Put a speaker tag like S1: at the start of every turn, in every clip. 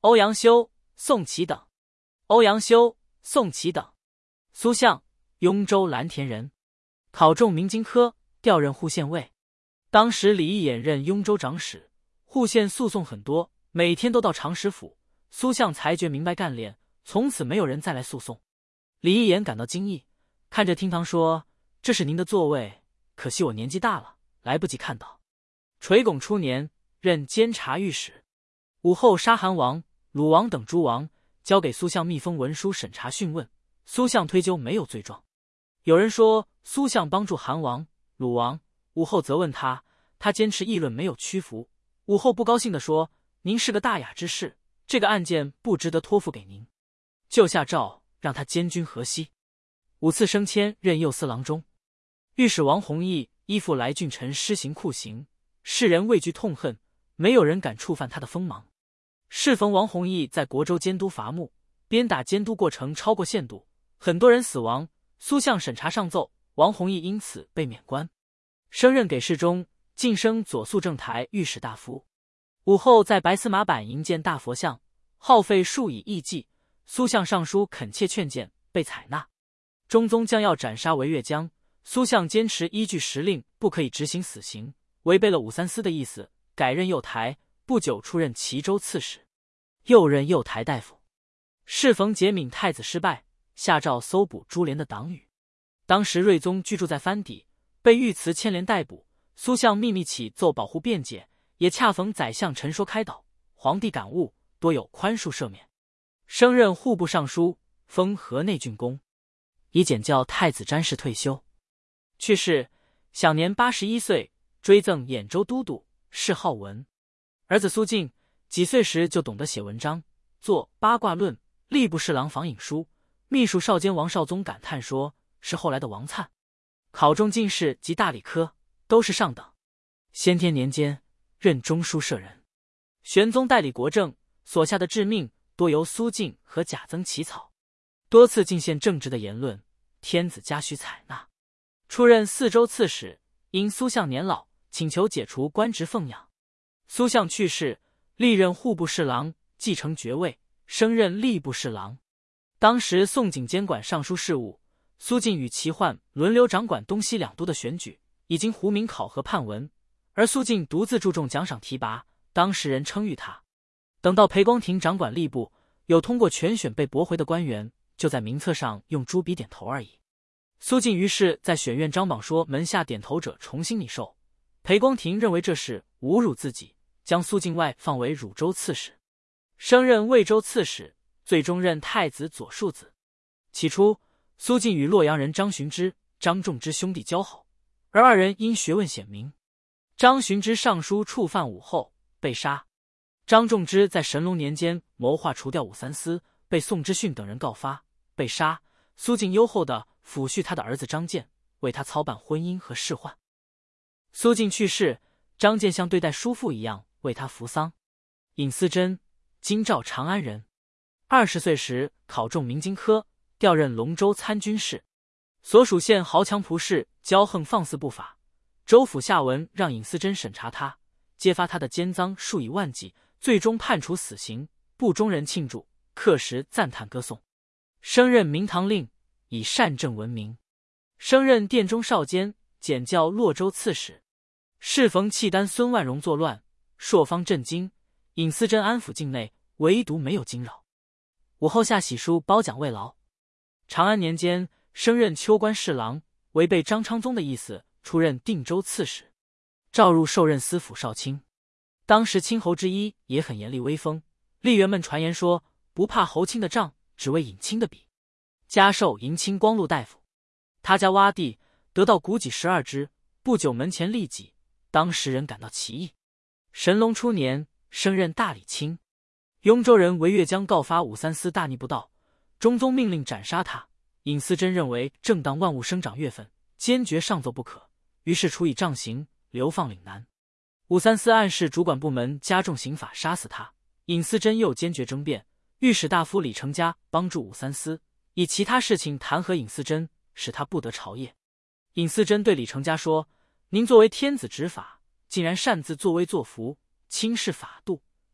S1: 欧阳修、宋祁等。欧阳修、宋祁等。苏相，雍州蓝田人，考中明经科，调任户县尉。当时李义眼任雍州长史，户县诉讼很多，每天都到长史府。苏相裁决明白干练，从此没有人再来诉讼。李义眼感到惊异，看着厅堂说：“这是您的座位，可惜我年纪大了，来不及看到。”垂拱初年，任监察御史。武后杀韩王、鲁王等诸王，交给苏相密封文书审查讯问，苏相推究没有罪状。有人说苏相帮助韩王、鲁王，武后责问他，他坚持议论没有屈服。武后不高兴地说：“您是个大雅之士，这个案件不值得托付给您。”就下诏让他监军河西。5次升迁，任右司郎中。御史王弘毅依附来俊臣施行酷刑，世人畏惧痛恨，没有人敢触犯他的锋芒。适逢王弘毅在国州监督伐木，鞭打监督过程超过限度，很多人死亡。苏相审查上奏，王弘毅因此被免官，升任给事中，晋升左肃正台御史大夫。武后在白司马坂营建大佛像，耗费数以亿计，苏相上书恳切劝谏，被采纳。中宗将要斩杀韦月江，苏相坚持依据时令不可以执行死刑，违背了武三思的意思，改任右台，不久出任齐州刺史，又任右台大夫。适逢解敏太子失败，下诏搜捕株连的党羽。当时睿宗居住在藩邸，被御赐牵连逮捕，苏相秘密起奏保护辩解，也恰逢宰相陈说开导，皇帝感悟，多有宽恕赦免。升任户部尚书，封河内郡公，以检校太子詹事退休。去世，享年81岁，追赠兖州都督，谥浩文。儿子苏敬几岁时就懂得写文章，作《八卦论》，吏部侍郎房尹书。秘书少监王绍宗感叹说，是后来的王粲。考中进士及大理科，都是上等。先天年间，任中书舍人。玄宗代理国政，所下的制命多由苏敬和贾曾起草，多次进献正直的言论，天子嘉许采纳。出任4州刺史，因苏相年老，请求解除官职奉养。苏相去世，历任户部侍郎，继承爵位，升任吏部侍郎。当时宋璟监管尚书事务，苏敬与齐焕轮流掌管东西两都的选举，已经胡明考核判文，而苏敬独自注重奖赏提拔，当时人称誉他。等到裴光庭掌管吏部，有通过全选被驳回的官员，就在名册上用朱笔点头而已。苏敬于是在选院张榜说门下点头者重新拟授，裴光庭认为这是侮辱自己，将苏敬外放为汝州刺史，升任魏州刺史，最终任太子左庶子。起初苏敬与洛阳人张巡之、张仲之兄弟交好，而二人因学问显明。张巡之上书触犯武后，被杀。张仲之在神龙年间谋划除掉武三思，被宋之训等人告发，被杀。苏敬优厚地抚恤他的儿子张建，为他操办婚姻和仕宦。苏敬去世，张建像对待叔父一样为他扶丧。尹思贞，京兆长安人，20岁时考中明经科，调任龙州参军事。所属县豪强仆士骄横放肆不法，州府下文让尹思贞审查他，揭发他的奸赃数以万计，最终判处死刑，部中人庆祝，刻石赞叹歌颂。升任明堂令，以善政闻名。升任殿中少监，检校洛州刺史。适逢契丹孙万荣作乱，朔方震惊，尹思贞安抚境内，唯独没有惊扰。武后下喜书褒奖慰劳。长安年间，升任秋官侍郎，违背张昌宗的意思，出任定州刺史，召入受任司府少卿。当时亲侯之一也很严厉威风，吏员们传言说不怕侯钦的杖，只为尹钦的笔。加授迎亲光禄大夫。他家洼地，得到谷戟12支，不久门前立戟，当时人感到奇异。神龙初年，升任大理卿。雍州人韦月江告发武三思大逆不道，中宗命令斩杀他。尹思贞认为正当万物生长月份，坚决上奏不可，于是处以杖刑，流放岭南。武三思暗示主管部门加重刑法，杀死他。尹思贞又坚决争辩，御史大夫李成家帮助武三思，以其他事情弹劾尹思贞，使他不得朝谒。尹思贞对李成家说：“您作为天子执法，竟然擅自作威作福，轻视法度，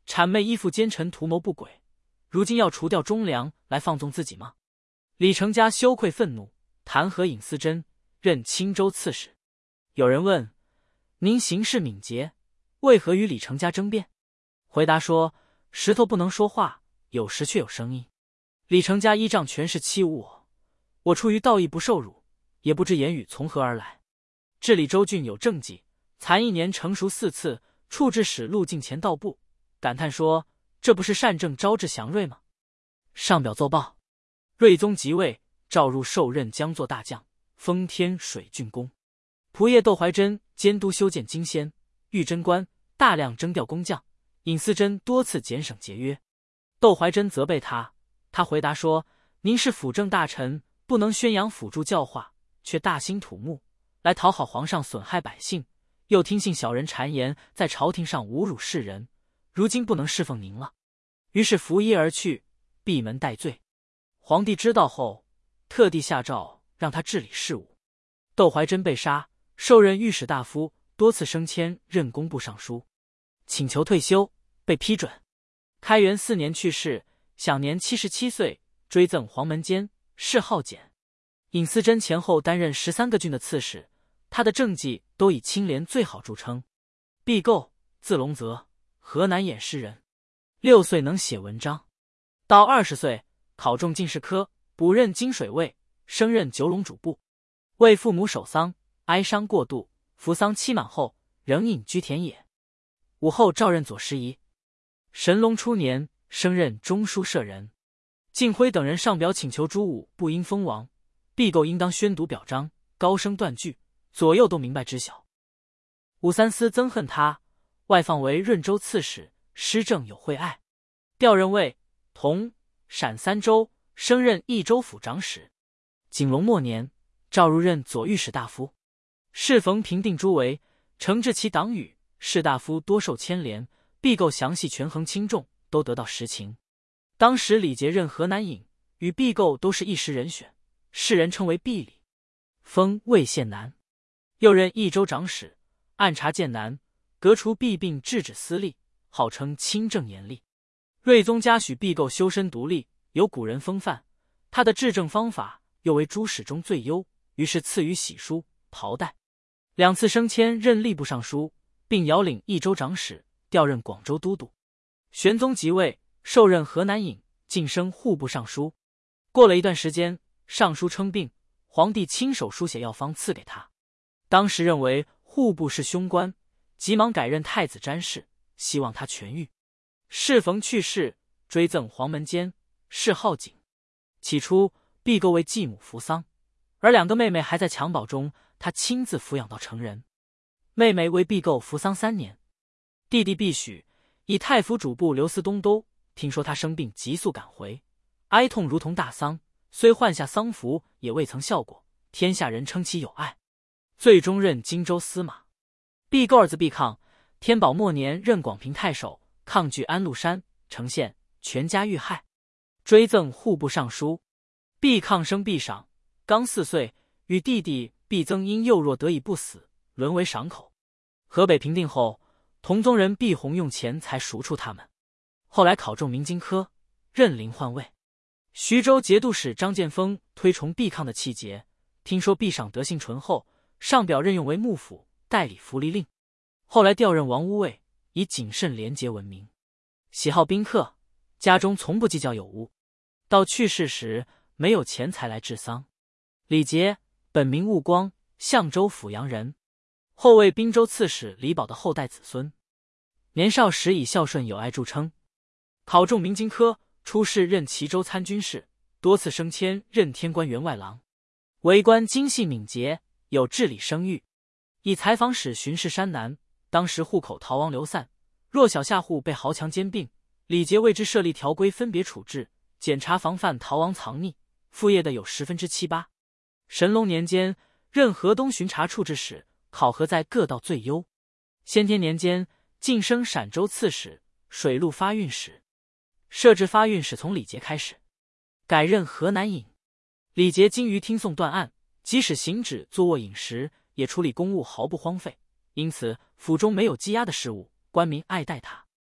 S1: 谄媚依附奸臣，图谋不轨，如今要除掉忠良来放纵自己吗？李成家羞愧愤怒，弹劾尹思贞，任青州刺史。有人问：您行事敏捷，为何与李成家争辩？回答说：石头不能说话，有时却有声音。李成家依仗权势欺侮我，我出于道义不受辱，也不知言语从何而来。治理州郡有政绩，才1年成熟4次，处置使路径前道步，感叹说：这不是善政昭至祥瑞吗？上表奏报，睿宗即位，召入受任将作大将，封天水郡公。仆射窦怀真监督修建京仙、御贞观，大量征调工匠。尹思贞多次减省节约。窦怀真责备他，他回答说：您是辅政大臣，不能宣扬辅助教化，却大兴土木，来讨好皇上，损害百姓，又听信小人谗言，在朝廷上侮辱世人，如今不能侍奉您了。于是拂衣而去，闭门待罪。皇帝知道后，特地下诏让他治理事务。窦怀真被杀，受任御史大夫，多次升迁任工部尚书，请求退休，被批准。开元4年去世，享年77岁，追赠黄门监，谥号简。尹思贞前后担任13个郡的刺史，他的政绩都以清廉最好著称。毕构，字龙泽，河南偃师人，6岁能写文章，到20岁考中进士科，补任金水尉，升任九龙主簿。为父母守丧，哀伤过度，服丧期满后，仍隐居田野。武后诏任左拾遗。神龙初年，升任中书舍人。敬辉等人上表请求朱武不应封王，毕构应当宣读表彰，高声断句，左右都明白知晓。武三思憎恨他，外放为润州刺史，施政有惠爱，调任魏、同、陕3州，升任益州府长史。景隆末年，召入任左御史大夫。适逢平定诸围，惩治其党羽，士大夫多受牵连，毕构详细权衡轻重，都得到实情。当时李孑任河南尹，与毕构都是一时人选，世人称为毕李，封魏县男。又任益州长史，按察剑南，革除弊病，制止私利，号称清正严厉。睿宗嘉许毕构修身独立，有古人风范，他的治政方法又为诸史中最优，于是赐予玺书、袍带。2次升迁，任吏部尚书，并遥领益州长史，调任广州都督。玄宗即位，受任河南尹，晋升户部尚书。过了一段时间，尚书称病，皇帝亲手书写药方赐给他。当时认为户部是凶官，急忙改任太子詹事，希望他痊愈。适逢去世，追赠黄门监，谥号景。起初毕构为继母扶丧，而2个妹妹还在襁褓中，他亲自抚养到成人。妹妹为毕构扶丧3年。弟弟毕许以太府主簿刘思东都，听说他生病，急速赶回，哀痛如同大丧，虽换下丧服，也未曾效果，天下人称其有爱，最终任荆州司马。毕构儿子毕抗，天宝末年任广平太守，抗拒安禄山，城陷，全家遇害，追赠户部尚书。毕抗生毕赏，刚4岁，与弟弟毕增因幼弱得以不死，沦为赏口。河北平定后，同宗人毕弘用钱财赎出他们。后来考中明经科，任陵宦尉。徐州节度使张建峰推崇毕抗的气节，听说毕赏德性醇厚，上表任用为幕府，代理符离令。后来调任王屋尉，以谨慎廉洁闻名。喜好宾客，家中从不计较有无。到去世时，没有钱财来治丧。李孑本名务光，象州阜阳人，后为滨州刺史李宝的后代子孙。年少时以孝顺有爱著称，考中明经科，出仕任齐州参军事，多次升迁任天官员外郎。为官精细敏捷，有治理声誉。以采访使巡视山南，当时户口逃亡流散，弱小下户被豪强兼并，李孑为之设立条规，分别处置，检查防范逃亡藏匿，副业的有7%-8%。神龙年间，任河东巡查处置使，考核在各道最优。先天年间，晋升陕州刺史、水陆发运使。设置发运使从李孑开始，改任河南尹。李孑精于听讼断案，即使行止坐卧饮食，也处理公务毫不荒废，因此府中没有积压的事务，官民爱戴他。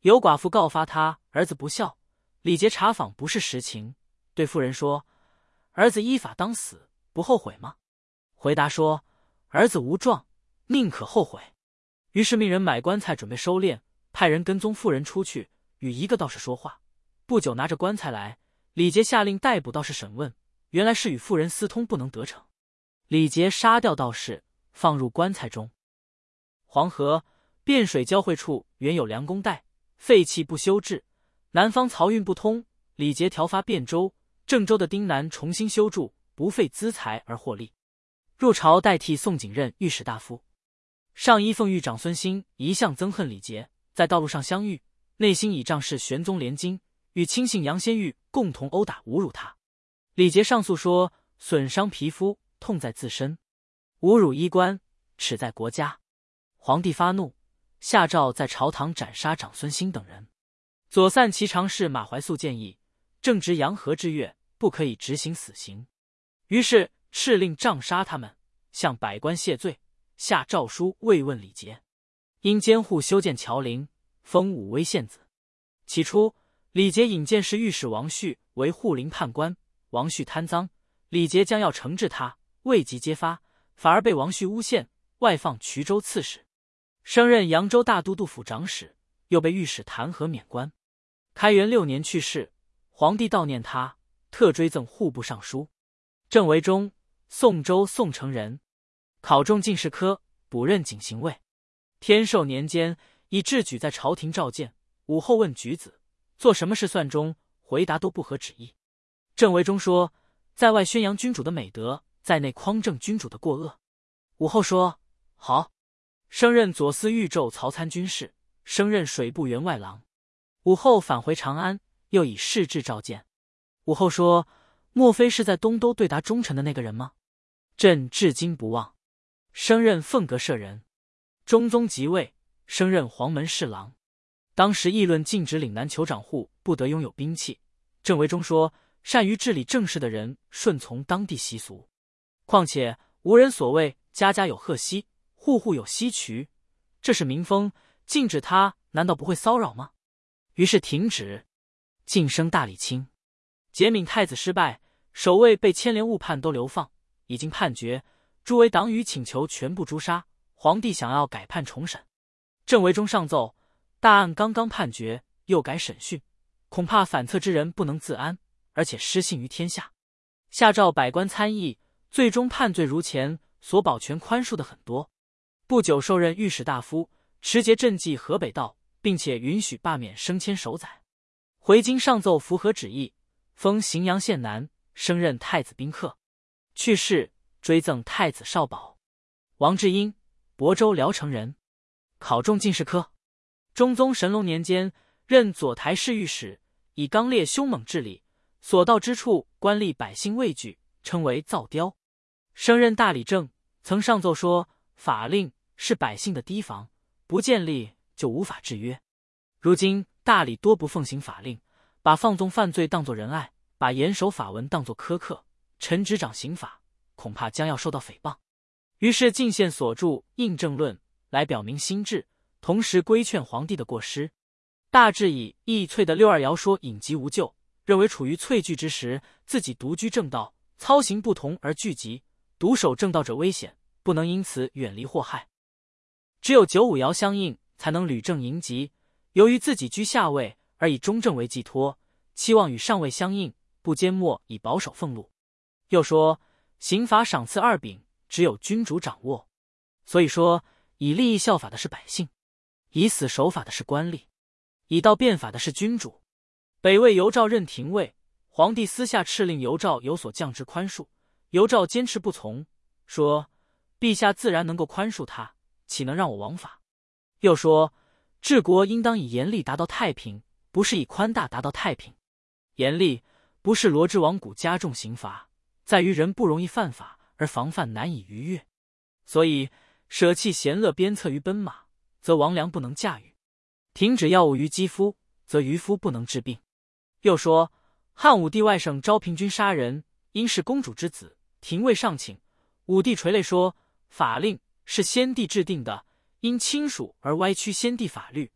S1: 有寡妇告发他儿子不孝，李杰查访不是实情，对妇人说：“儿子依法当死，不后悔吗？”回答说：“儿子无状，宁可后悔。”于是命人买棺材准备收殓，派人跟踪妇人出去，与一个道士说话。不久拿着棺材来，李杰下令逮捕道士审问，原来是与妇人私通不能得逞。李杰杀掉道士，放入棺材中。黄河、汴水交汇处原有梁公带，废弃不修治，南方漕运不通，李杰调发汴州、郑州的丁南重新修筑，不费资财而获利。入朝代替宋璟任御史大夫。上衣奉御长孙兴一向憎恨李杰，在道路上相遇，内心以仗势玄宗联金，与亲信杨先玉共同殴打侮辱他。李杰上诉说损伤皮肤，痛在自身，侮辱衣冠，耻在国家。皇帝发怒，下诏在朝堂斩杀长孙兴等人。左散骑常侍马怀素建议，正值阳和之月，不可以执行死刑，于是敕令杖杀他们，向百官谢罪，下诏书慰问李杰。因监护修建桥陵，封武威县子。起初，李杰引荐是御史王旭为护陵判官，王旭贪赃，李杰将要惩治他，未及揭发，反而被王旭诬陷，外放衢州刺史，升任扬州大都督府长史，又被御史弹劾免官。开元6年去世，皇帝悼念他，特追赠户部尚书。郑惟中，宋州宋城人，考中进士科，补任警行尉。天寿年间，以智举在朝廷召见，午后问举子做什么事算终，回答都不合旨意。郑惟中说，在外宣扬君主的美德，在内匡正君主的过恶。午后说好，升任左司御胄曹参军事，升任水部员外郎。午后返回长安，又以世志召见。午后说，莫非是在东都对答忠臣的那个人吗？朕至今不忘。升任凤阁舍人。中宗即位，升任黄门侍郎。当时议论禁止岭南酋长户不得拥有兵器，郑惟中说，善于治理政事的人顺从当地习俗，况且无人所谓家家有鹤溪，户户有溪渠，这是民风，禁止他难道不会骚扰吗？于是停止，晋升大理卿。解敏太子失败，守卫被牵连误判都流放，已经判决，诸为党羽请求全部诛杀。皇帝想要改判重审，郑惟中上奏，大案刚刚判决，又改审讯，恐怕反侧之人不能自安，而且失信于天下。下诏百官参议，最终判罪如前，所保全宽恕的很多。不久受任御史大夫，持节赈济河北道，并且允许罢免升迁守宰。回京上奏符合旨意，封荥阳县男，升任太子宾客。去世，追赠太子少保。王志英，亳州聊城人，考中进士科。中宗神龙年间，任左台侍御史，以刚烈凶猛治理，所到之处，官吏百姓畏惧，称为造刁。升任大理正，曾上奏说，法令是百姓的堤防，不建立就无法制约。如今大理多不奉行法令，把放纵犯罪当作仁爱，把严守法文当作苛刻，臣执掌刑法，恐怕将要受到诽谤。于是进献所著《印证论》来表明心志，同时规劝皇帝的过失。大致以易粹的62爻说隐疾无咎，认为处于萃聚之时，自己独居正道，操行不同而聚集，独守正道者危险，不能因此远离祸害。只有95爻相应，才能履正迎疾。由于自己居下位，而以中正为寄托，期望与上位相应，不缄默以保守俸禄。又说刑法赏赐2柄，只有君主掌握，所以说以利益效法的是百姓，以死守法的是官吏，以道变法的是君主。北魏尤兆任廷尉，皇帝私下敕令尤兆有所降之宽恕，尤兆坚持不从，说陛下自然能够宽恕他，岂能让我枉法？又说治国应当以严厉达到太平，不是以宽大达到太平。严厉不是罗织王谷加重刑罚，在于人不容易犯法，而防范难以逾越。所以舍弃闲乐鞭策于奔马，则王良不能驾驭；停止药物于肌肤，则渔夫不能治病。又说汉武帝外甥昭平君杀人，因是公主之子，廷尉上请，武帝垂泪说，法令是先帝制定的，因亲属而歪曲先帝法律，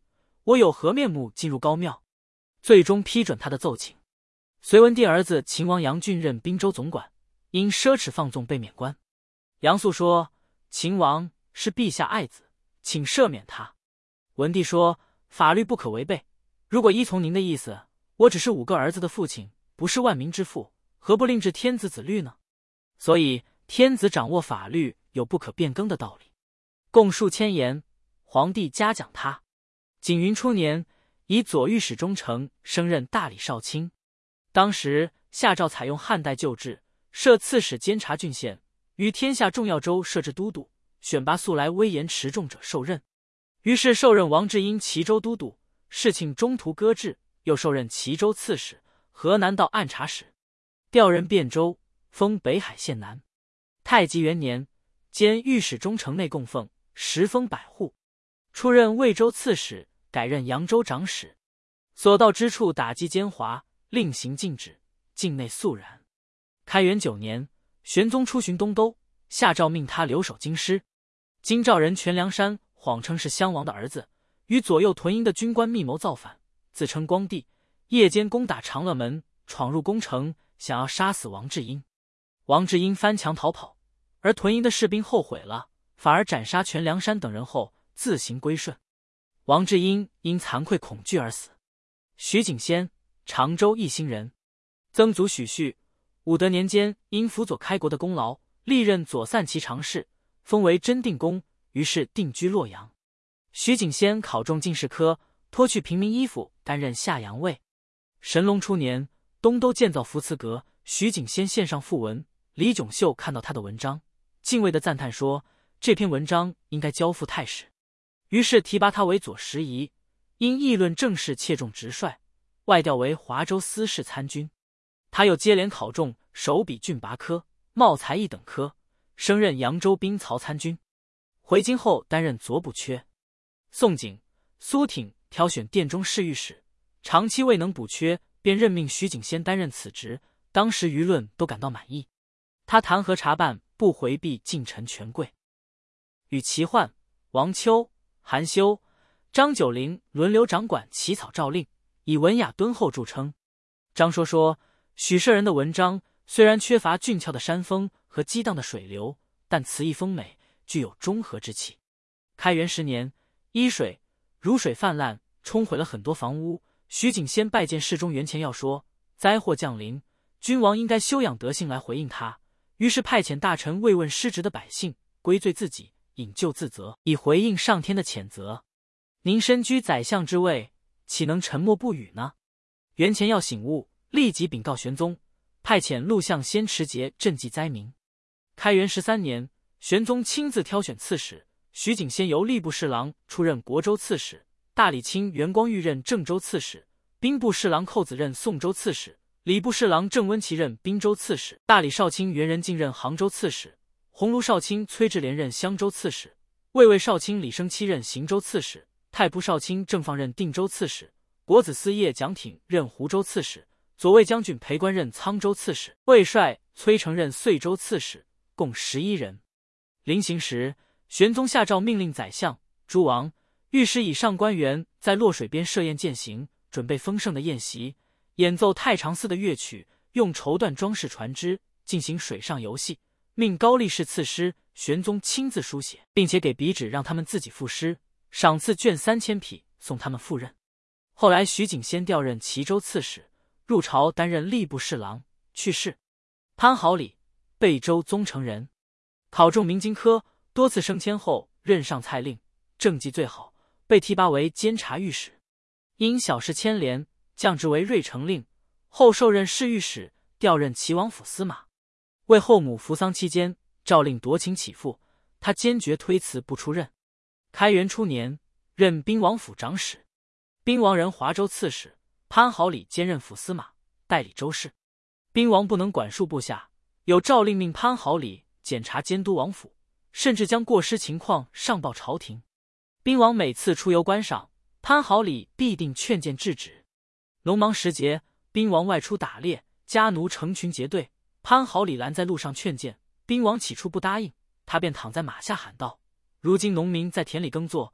S1: 我有何面目进入高庙？最终批准他的奏请。隋文帝儿子秦王杨俊任滨州总管，因奢侈放纵被免官。杨素说：“秦王是陛下爱子，请赦免他。”文帝说：“法律不可违背，如果依从您的意思，我只是5个儿子的父亲，不是万民之父，何不令至天子子律呢？所以天子掌握法律有不可变更的道理。”共数千言，皇帝嘉奖他。景云初年，以左御史中丞升任大理少卿。当时下诏采用汉代旧制，设刺史监察郡县，于天下重要州设置都督，选拔素来威严持重者受任。于是受任王志英齐州都督，事情中途搁置，又受任齐州刺史、河南道按察使，调任汴州，封北海县男。太极元年，兼御史中丞内供奉，时封百户。出任魏州刺史，改任扬州长史。所到之处打击奸猾，令行禁止，境内肃然。开元9年，玄宗出巡东都，下诏命他留守京师。京兆人全梁山谎称是襄王的儿子，与左右屯营的军官密谋造反，自称光帝，夜间攻打长乐门，闯入宫城，想要杀死王志英。王志英翻墙逃跑，而屯营的士兵后悔了，反而斩杀全梁山等人后自行归顺。王志英因惭愧恐惧而死。徐景先，常州义兴人，曾祖许绪，武德年间因辅佐开国的功劳，历任左散骑常侍，封为真定公，于是定居洛阳。徐景先考中进士科，脱去平民衣服，担任下阳尉。神龙初年，东都建造福慈阁，徐景先献上讣文，李炯秀看到他的文章，敬畏的赞叹说：“这篇文章应该交付太史。”于是提拔他为左拾遗，因议论政事切中直率，外调为华州司事参军。他又接连考中守笔郡拔科、茂才一等科，升任扬州兵曹参军。回京后担任左补缺。宋景、苏挺挑选殿中侍御史，长期未能补缺，便任命徐景先担任此职。当时舆论都感到满意。他弹劾查办，不回避近臣权贵。与齐焕、王丘、韩休、张九龄轮流掌管起草诏令，以文雅敦厚著称。张说许舍人的文章虽然缺乏俊俏的山峰和激荡的水流，但词意丰美，具有中和之气。开元10年，伊水、汝水泛滥，冲毁了很多房屋。徐景先拜见侍中袁乾耀说：“灾祸降临，君王应该修养德性来回应他。”于是派遣大臣慰问失职的百姓，归罪自己，引咎自责，以回应上天的谴责。您身居宰相之位，岂能沉默不语呢？袁乾耀醒悟，立即禀告玄宗，派遣陆相先持节赈济灾民。开元13年，玄宗亲自挑选刺史，徐景先由吏部侍郎出任国州刺史，大理卿袁光裕任郑州刺史，兵部侍郎寇子任宋州刺史，礼部侍郎郑温琪任滨州刺史，大理少卿袁仁敬任杭州刺史，鸿胪少卿崔志廉任襄州刺史，卫尉少卿李生期任邢州刺史，太仆少卿郑放任定州刺史，国子司业蒋挺任湖州刺史，左卫将军裴官任沧州刺史，卫帅崔成任遂州刺史，共11人。临行时，玄宗下诏命令宰相、诸王、御史以上官员在洛水边设宴饯行，准备丰盛的宴席，演奏太常寺的乐曲，用绸缎装饰船只，进行水上游戏，命高力士刺诗，玄宗亲自书写，并且给笔纸让他们自己赋诗，赏赐绢3000匹，送他们赴任。后来徐景先调任齐州刺史，入朝担任吏部侍郎，去世。潘好礼，贝州宗城人，考中明经科，多次升迁后任上蔡令，政绩最好，被提拔为监察御史。因小事牵连，降职为瑞城令，后受任侍御史，调任齐王府司马。为后母服丧期间，诏令夺情起复，他坚决推辞不出任。开元初年，任兵王府长史。兵王人华州刺史，潘好礼兼任府司马，代理州事。兵王不能管束部下，有诏令命潘好礼检查监督王府，甚至将过失情况上报朝廷。兵王每次出游观赏，潘好礼必定劝谏制止。农忙时节，兵王外出打猎，家奴成群结队，潘好礼拦在路上劝谏，兵王起初不答应，他便躺在马下喊道：“如今农民在田里耕作，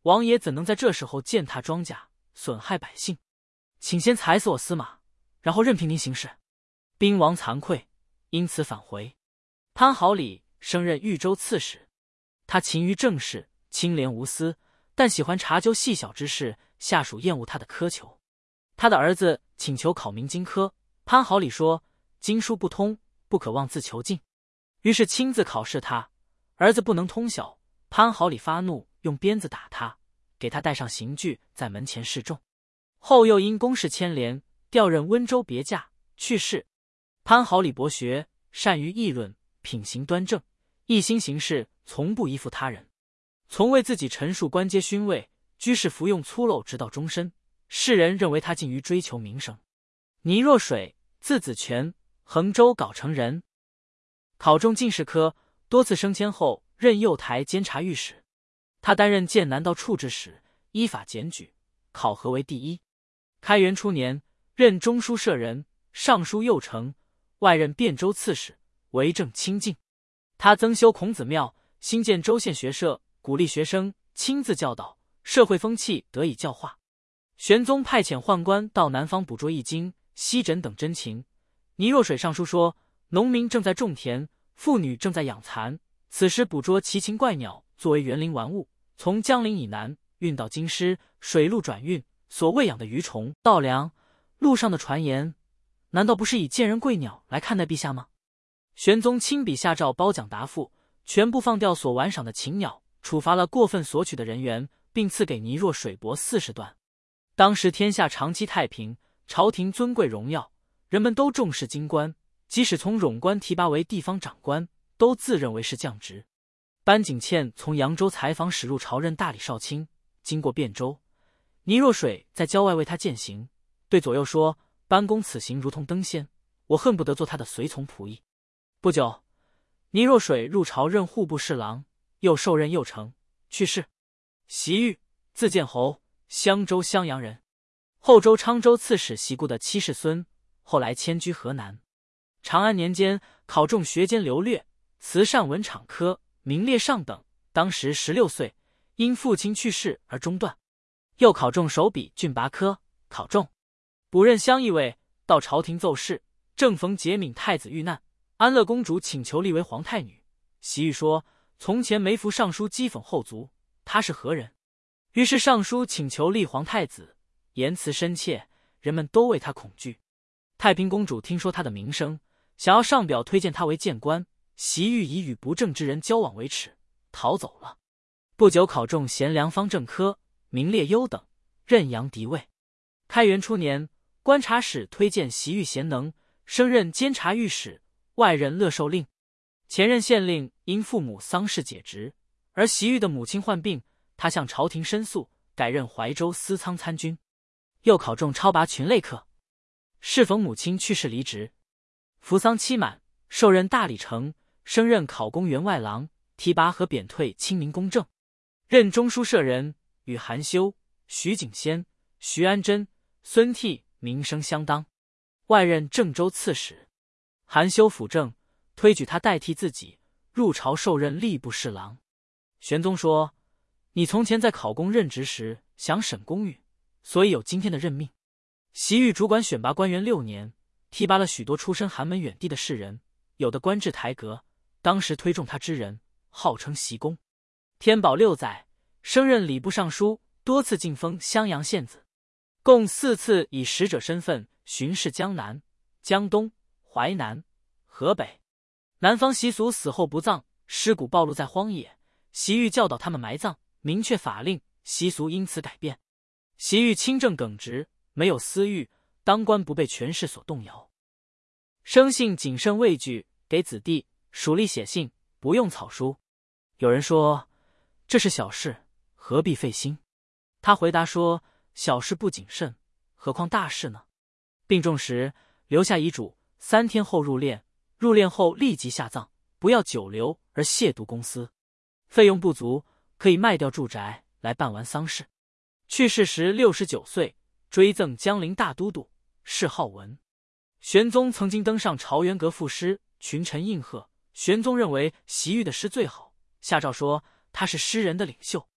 S1: 王爷怎能在这时候践踏庄稼，损害百姓？请先踩死我司马，然后任凭您行事。兵王惭愧，因此返回。潘好礼升任豫州刺史，他勤于政事，清廉无私，但喜欢查究细小之事，下属厌恶他的苛求。他的儿子请求考明经科，潘好礼说经书不通，不可妄自求进，于是亲自考试他。儿子不能通晓，潘好礼发怒，用鞭子打他，给他戴上刑具，在门前示众。后又因公事牵连，调任温州别驾，去世。潘好礼博学，善于议论，品行端正，一心行事，从不依附他人，从为自己陈述官阶勋位，居士服用粗陋，直到终身。世人认为他尽于追求名声。倪若水，字子权，衡州藁城人，考中进士科，多次升迁后任右台监察御史。他担任剑南道处置使，依法检举，考核为第一。开元初年，任中书舍人、尚书右丞，外任汴州刺史，为政清静。他增修孔子庙，兴建州县学社，鼓励学生，亲自教导，社会风气得以教化。玄宗派遣宦官到南方捕捉易经、西诊等真情。倪若水上书说，农民正在种田，妇女正在养蚕，此时捕捉奇禽怪鸟，作为园林玩物，从江陵以南运到京师，水路转运，所喂养的鱼虫、稻粮，路上的传言，难道不是以贱人贵鸟来看待陛下吗？玄宗亲笔下诏褒奖答复，全部放掉所玩赏的禽鸟，处罚了过分索取的人员，并赐给倪若水帛40段。当时天下长期太平，朝廷尊贵荣耀，人们都重视京官，即使从冗官提拔为地方长官，都自认为是降职。班景倩从扬州采访驶入朝任大理少卿，经过汴州，倪若水在郊外为他饯行，对左右说：“班公此行如同登仙，我恨不得做他的随从仆役。”不久，倪若水入朝任户部侍郎，又受任右丞，去世。袭玉，字建侯，襄州襄阳人，后周昌州刺史袭固的七世孙，后来迁居河南。长安年间，考中学监刘略，慈善文场科，名列上等，当时16岁，因父亲去世而中断。又考中守笔郡拔科，考中补任乡议尉，到朝廷奏事，正逢节闵太子遇难，安乐公主请求立为皇太女。袭玉说：“从前梅服尚书讥讽后族，他是何人？”于是上书请求立皇太子，言辞深切，人们都为他恐惧。太平公主听说他的名声，想要上表推荐他为谏官，袭玉以与不正之人交往为耻，逃走了。不久考中贤良方正科，名列优等，任阳敌尉。开元初年，观察使推荐袭玉贤能，升任监察御史，外任乐寿令。前任县令因父母丧事解职，而袭玉的母亲患病，他向朝廷申诉，改任怀州司仓参军。又考中超拔群类科，适逢母亲去世离职。服丧期满，受任大理丞，升任考功员外郎，提拔和贬退清明公正。任中书舍人，与韩修、徐景先、徐安贞、孙悌名声相当。外任郑州刺史。韩修辅政，推举他代替自己，入朝受任吏部侍郎。玄宗说：“你从前在考功任职时想审公寓，所以有今天的任命。”袭玉主管选拔官员6年，提拔了许多出身寒门远地的士人，有的官至台阁，当时推重他之人，号称袭公。天宝6载，升任礼部尚书，多次晋封襄阳县子，共4次以使者身份巡视江南、江东、淮南、河北。南方习俗死后不葬，尸骨暴露在荒野，袭玉教导他们埋葬，明确法令，习俗因此改变。袭玉清正耿直，没有私欲，当官不被权势所动摇。生性谨慎畏惧，给子弟属吏写信，不用草书。有人说这是小事，何必费心？他回答说：小事不谨慎，何况大事呢？病重时留下遗嘱，3天后入殓，入殓后立即下葬，不要久留而亵渎公司。费用不足，可以卖掉住宅来办完丧事。去世时69岁，追赠江陵大都督，谥浩文。玄宗曾经登上朝元阁赋诗，群臣应和。玄宗认为袭玉的诗最好，下诏说他是诗人的领袖。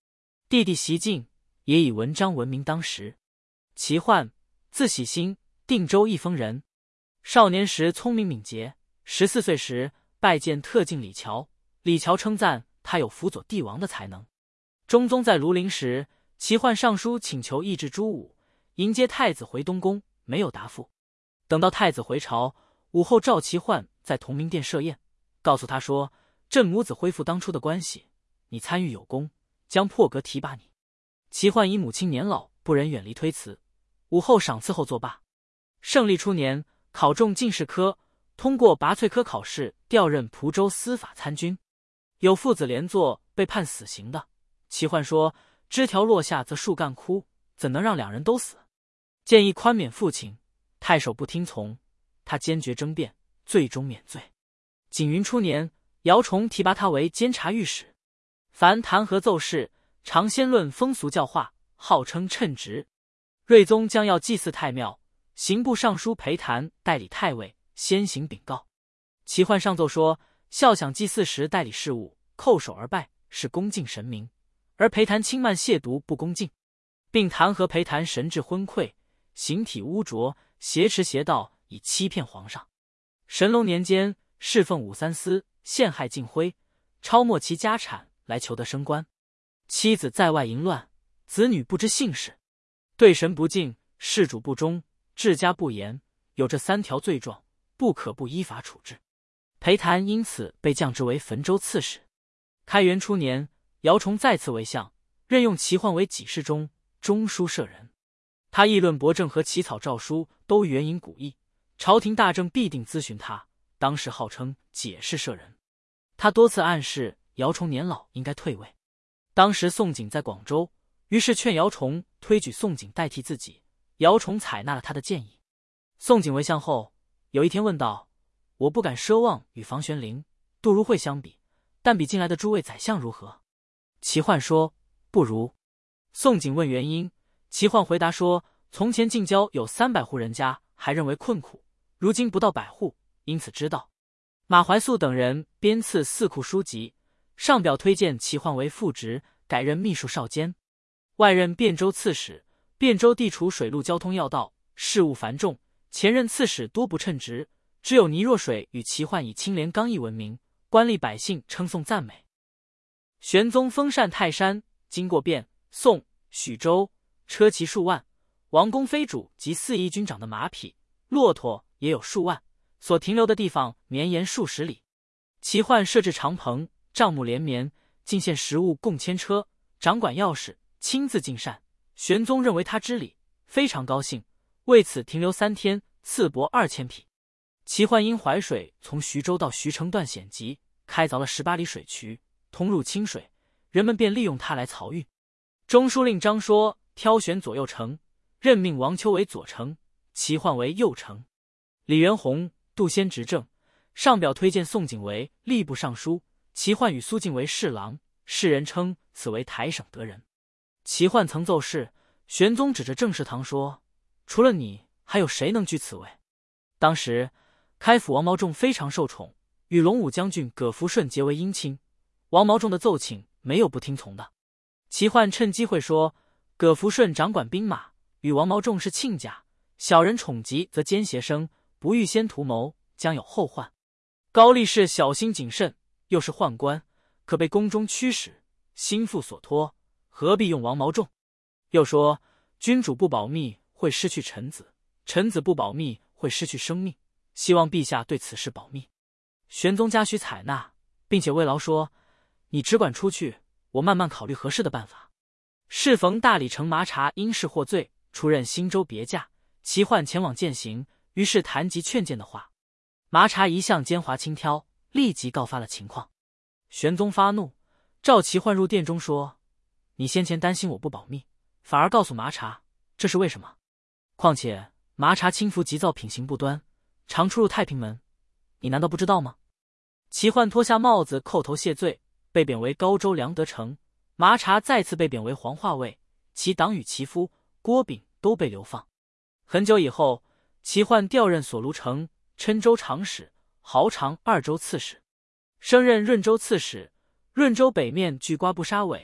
S1: 弟弟袭敬也以文章闻名当时。齐焕，字喜兴，定州益丰人。少年时聪明敏捷，14岁时拜见特进李峤，李峤称赞他有辅佐帝王的才能。中宗在庐陵时，齐焕上书请求抑制朱武，迎接太子回东宫，没有答复。等到太子回朝，武后召齐焕在同明殿设宴，告诉他说：“朕母子恢复当初的关系，你参与有功，将破格提拔你。”齐焕以母亲年老，不忍远离推辞，武后赏赐后作罢。胜历初年，考中进士科，通过拔萃科考试，调任蒲州司法参军。有父子连坐被判死刑的，齐焕说：“枝条落下则树干枯，怎能让两人都死？”建议宽免父亲，太守不听从，他坚决争辩，最终免罪。景云初年，姚崇提拔他为监察御史，凡弹劾奏事，常先论风俗教化，号称称职。睿宗将要祭祀太庙，刑部尚书裴谭代理太尉，先行禀告。齐焕上奏说：“孝想祭祀时代理事务，叩首而拜，是恭敬神明；而裴谭轻慢亵渎，不恭敬，并弹劾裴谭神志昏聩，形体污浊，挟持邪道，以欺骗皇上。神龙年间，侍奉武三思，陷害晋徽，抄没其家产来求得升官。妻子在外淫乱，子女不知姓氏，对神不敬，事主不忠，治家不严，有这3条罪状，不可不依法处置。”裴谭因此被降职为汾州刺史。开元初年，姚崇再次为相，任用齐焕为给事中、中书舍人。他议论博政和起草诏书都援引古义，朝廷大政必定咨询他，当时号称解事舍人。他多次暗示姚崇年老应该退位。当时宋璟在广州，于是劝姚崇推举宋璟代替自己，姚崇采纳了他的建议。宋璟为相后，有一天问道：“我不敢奢望与房玄龄、杜如晦相比，但比近来的诸位宰相如何？”齐焕说：“不如。”宋璟问原因，齐焕回答说：“从前近郊有300户人家，还认为困苦，如今不到100户，因此知道。”马怀素等人编赐4库书籍，上表推荐齐焕为副职，改任秘书少监，外任汴州刺史。汴州地处水陆交通要道，事务繁重，前任刺史多不称职，只有倪若水与齐焕以清廉刚毅闻名，官吏百姓称颂赞美。玄宗封禅泰山，经过汴、宋、许州，车骑数万，王公妃主及4邑军长的马匹、骆驼也有数万，所停留的地方绵延数十里。齐焕设置长棚，帐幕连绵，进献食物共1000车，掌管钥匙，亲自进膳。玄宗认为他知礼，非常高兴，为此停留3天，赐帛2000匹。齐焕因淮水从徐州到徐城段险急，开凿了18里水渠，通入清水，人们便利用它来漕运。中书令张说挑选左右丞，任命王丘为左丞，齐焕为右丞。李元宏、杜仙执政，上表推荐宋璟为吏部尚书，齐焕与苏敬为侍郎，世人称此为台省得人。齐焕曾奏事，玄宗指着正事堂说：“除了你，还有谁能居此位？”当时开府王毛仲非常受宠，与龙武将军葛福顺结为姻亲，王毛仲的奏请没有不听从的。齐焕趁机会说：“葛福顺掌管兵马，与王毛仲是亲家，小人宠疾则奸邪生，不预先图谋，将有后患。高力士小心谨慎，又是宦官，可被宫中驱使，心腹所托，何必用王毛仲？”又说：“君主不保密，会失去臣子；臣子不保密，会失去生命。希望陛下对此事保密。”玄宗嘉许采纳，并且慰劳说：“你只管出去，我慢慢考虑合适的办法。”适逢大理丞麻察因事获罪，出任新州别驾，齐焕前往饯行，于是谈及劝谏的话。麻察一向奸猾轻佻，立即告发了情况。玄宗发怒，召齐焕入殿中说：“你先前担心我不保密，反而告诉麻察，这是为什么？况且麻察轻浮急躁，品行不端，常出入太平门，你难道不知道吗？”齐焕脱下帽子叩头谢罪，被贬为高州良德丞。麻察再次被贬为黄化尉，其党羽其夫郭炳都被流放。很久以后，齐焕调任所卢城、郴州长史，豪长2州刺史，升任润州刺史。润州北面据瓜布沙尾，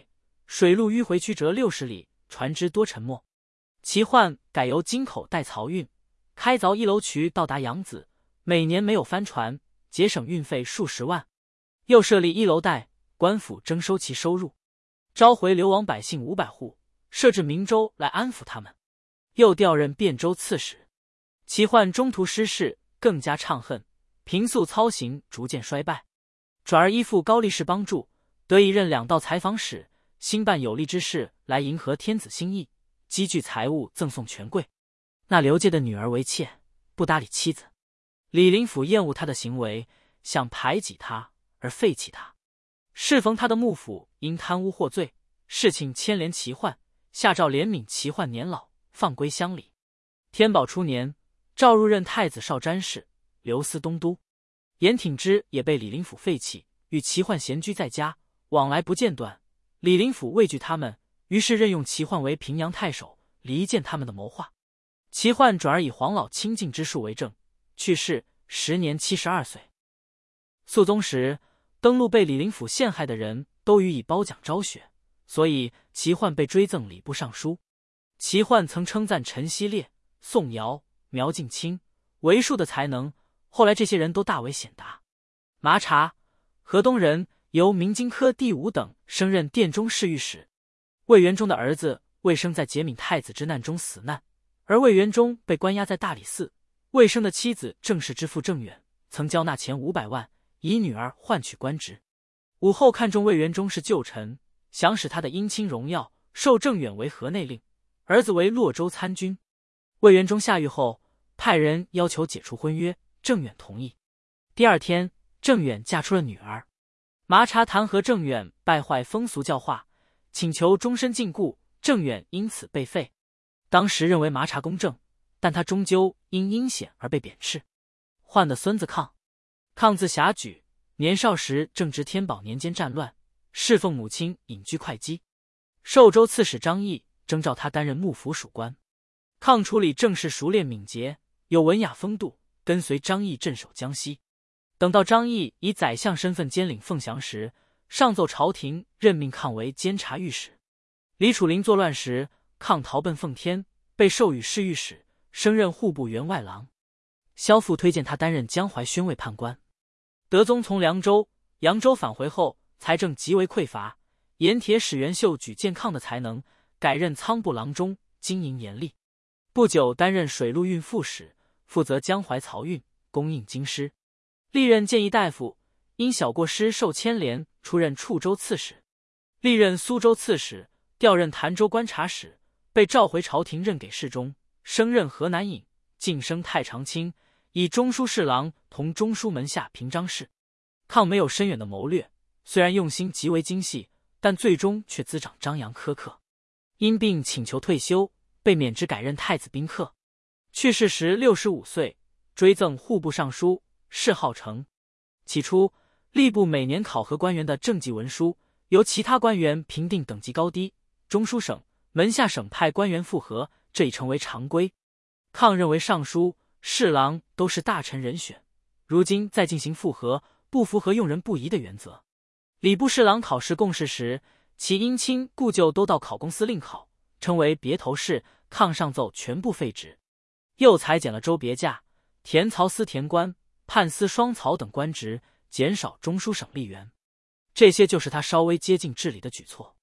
S1: 水路迂回曲折60里，船只多沉没。齐奂改由京口带漕运，开凿一楼渠到达扬子，每年没有帆船，节省运费数十万。又设立一楼带，官府征收其收入，召回流亡百姓500户，设置明州来安抚他们。又调任汴州刺史。齐奂中途失势，更加怅恨，平素操行逐渐衰败，转而依附高力士帮助，得以任2道采访使，兴办有利之事来迎合天子心意，积聚财物赠送权贵。纳刘介的女儿为妾，不搭理妻子。李林甫厌恶他的行为，想排挤他而废弃他。适逢他的幕府因贪污获罪，事情牵连齐奂，下诏怜悯齐奂年老，放归乡里。天宝初年，诏入任太子少詹事，留司东都。严挺之也被李林甫废弃，与齐奂闲居在家，往来不间断。李林甫畏惧他们，于是任用齐奂为平阳太守，离间他们的谋划。齐奂转而以黄老清净之术为政，去世，时年72岁。肃宗时，登陆被李林甫陷害的人都予以褒奖昭雪，所以齐奂被追赠礼部尚书。齐奂曾称赞陈希烈、宋尧、苗敬清、韦树的才能，后来这些人都大为显达。麻察，河东人，由明经科第5等升任殿中侍御史。魏元忠的儿子魏生在解悯太子之难中死难，而魏元忠被关押在大理寺。魏生的妻子郑氏之父郑远曾交纳钱500万，以女儿换取官职。武后看中魏元忠是旧臣，想使他的姻亲荣耀，授郑远为河内令，儿子为洛州参军。魏元忠下狱后，派人要求解除婚约，郑远同意。第2天，郑远嫁出了女儿。麻察弹劾郑远败坏风俗教化，请求终身禁锢，郑远因此被废。当时认为麻察公正，但他终究因阴险而被贬斥。奂的孙子抗，抗字遐举，年少时正值天宝年间战乱，侍奉母亲隐居会稽。寿州刺史张毅征召他担任幕府属官。抗处理政事熟练敏捷，有文雅风度，跟随张毅镇守江西。等到张毅以宰相身份兼领凤翔时，上奏朝廷任命抗为监察御史。李楚林作乱时，抗逃奔奉天，被授予侍御史，升任户部员外郎。萧父推荐他担任江淮宣慰判官。德宗从凉州、扬州返回后，财政极为匮乏，盐铁使袁秀举荐抗的才能，改任仓部郎中，经营严厉。不久担任水陆运副使，负责江淮漕运，供应京师。历任谏议大夫，因小过失受牵连，出任处州刺史。历任苏州刺史，调任潭州观察使，被召回朝廷任给侍中，升任河南尹，晋升太常卿，以中书侍郎同中书门下平章事。抗没有深远的谋略，虽然用心极为精细，但最终却滋长张扬苛刻。因病请求退休，被免职改任太子宾客。去世时65岁，追赠户部尚书，谥号成。起初，吏部每年考核官员的政绩文书，由其他官员评定等级高低，中书省、门下省派官员复核，这已成为常规。抗认为尚书、侍郎都是大臣人选，如今再进行复核，不符合用人不疑的原则。礼部侍郎考试贡士时，其姻亲故旧都到考功司另考，称为别头试，抗上奏全部废止。又裁减了州别驾、田曹司田官、判司双曹等官职，减少中书省吏员。这些就是他稍微接近治理的举措。